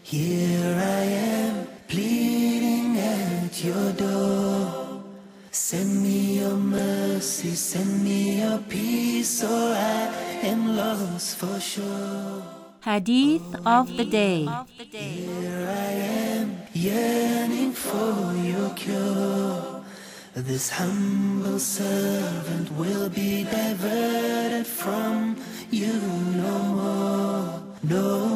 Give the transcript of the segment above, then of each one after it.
Here I am, pleading at your door. Send me your mercy, send me your peace, or I am lost for sure. Hadith of the Day. Here I am, yearning for your cure. This humble servant will be diverted from you no more, no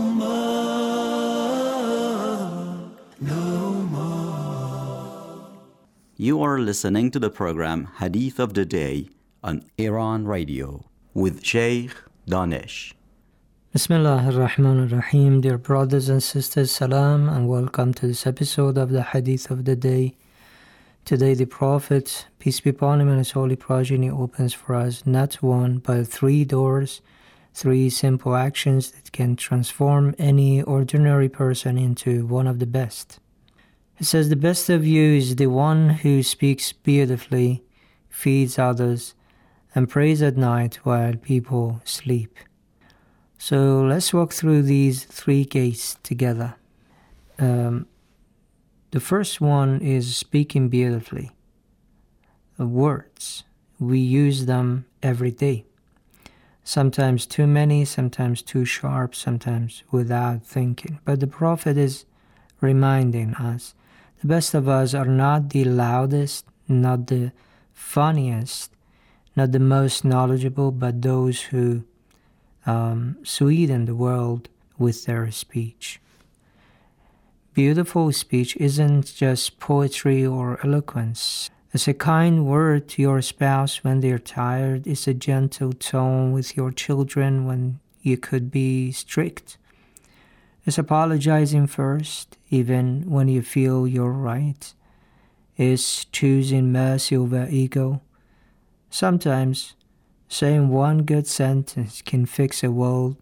more, no more. You are listening to the program Hadith of the Day on Iran Radio with Sheikh Danish. Bismillah ar-Rahman ar-Rahim. Dear brothers and sisters, salam and welcome to this episode of the Hadith of the Day. Today the Prophet, peace be upon him and his holy progeny, opens for us not one but three doors, three simple actions that can transform any ordinary person into one of the best. He says, the best of you is the one who speaks beautifully, feeds others, and prays at night while people sleep. So let's walk through these three gates together. The first one is speaking beautifully. Words, we use them every day. Sometimes too many, sometimes too sharp, sometimes without thinking. But the Prophet is reminding us, the best of us are not the loudest, not the funniest, not the most knowledgeable, but those who sweeten the world with their speech. Beautiful speech isn't just poetry or eloquence. It's a kind word to your spouse when they're tired. It's a gentle tone with your children when you could be strict. It's apologizing first, even when you feel you're right. It's choosing mercy over ego. Sometimes saying one good sentence can fix a world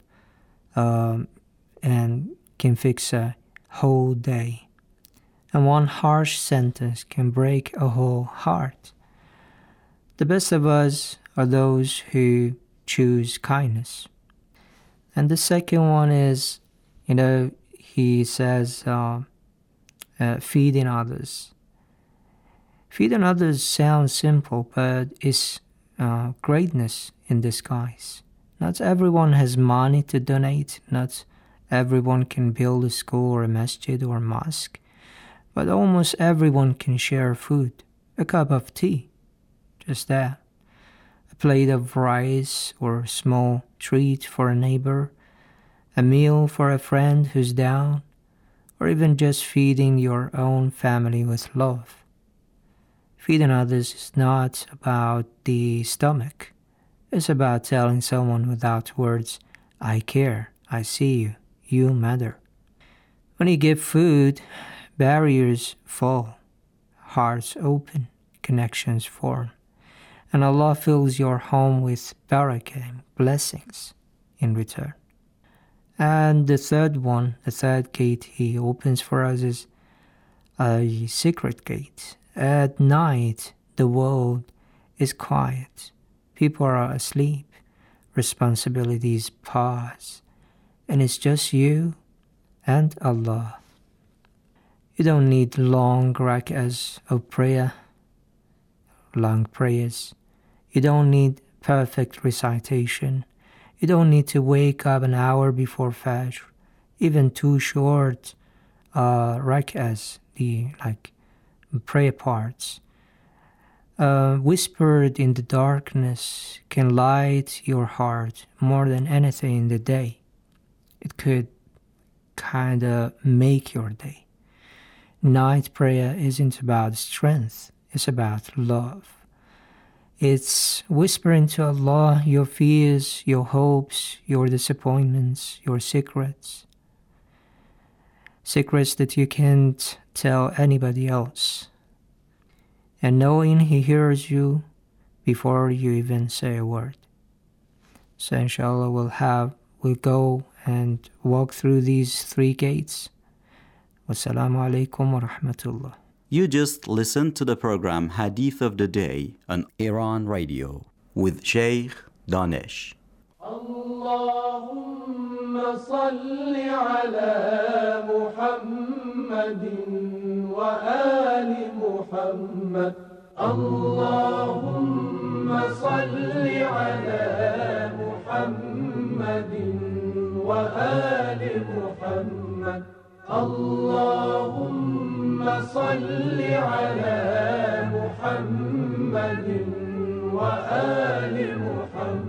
and can fix a whole day. And one harsh sentence can break a whole heart. The best of us are those who choose kindness. And the second one is, he says, feeding others. Feeding others sounds simple, but it's greatness in disguise. Not everyone has money to donate. Not everyone can build a school or a masjid or a mosque. But almost everyone can share food. A cup of tea. Just that. A plate of rice or a small treat for a neighbor. A meal for a friend who's down. Or even just feeding your own family with love. Feeding others is not about the stomach. It's about telling someone without words, I care, I see you, you matter. When you give food, barriers fall, hearts open, connections form, and Allah fills your home with barakah, blessings in return. And the third gate he opens for us is a secret gate. At night, the world is quiet. People are asleep. Responsibilities pause. And it's just you and Allah. You don't need long rak'ahs of prayer, long prayers. You don't need perfect recitation. You don't need to wake up an hour before Fajr. Even two short rak'ahs, the prayer parts, whispered in the darkness, can light your heart more than anything in the day. It could kind of make your day. Night prayer isn't about strength, it's about love. It's whispering to Allah your fears, your hopes, your disappointments, your secrets. Secrets that you can't tell anybody else. And knowing He hears you before you even say a word. So inshallah we'll go and walk through these three gates. Wassalamu alaikum wa rahmatullah. You just listened to the program Hadith of the Day on Iran Radio with Sheikh Danish. Allahumma salli ala Muhammad. محمد وآل محمد. اللهم صل على محمد وآل محمد. اللهم صل على محمد وآل محمد.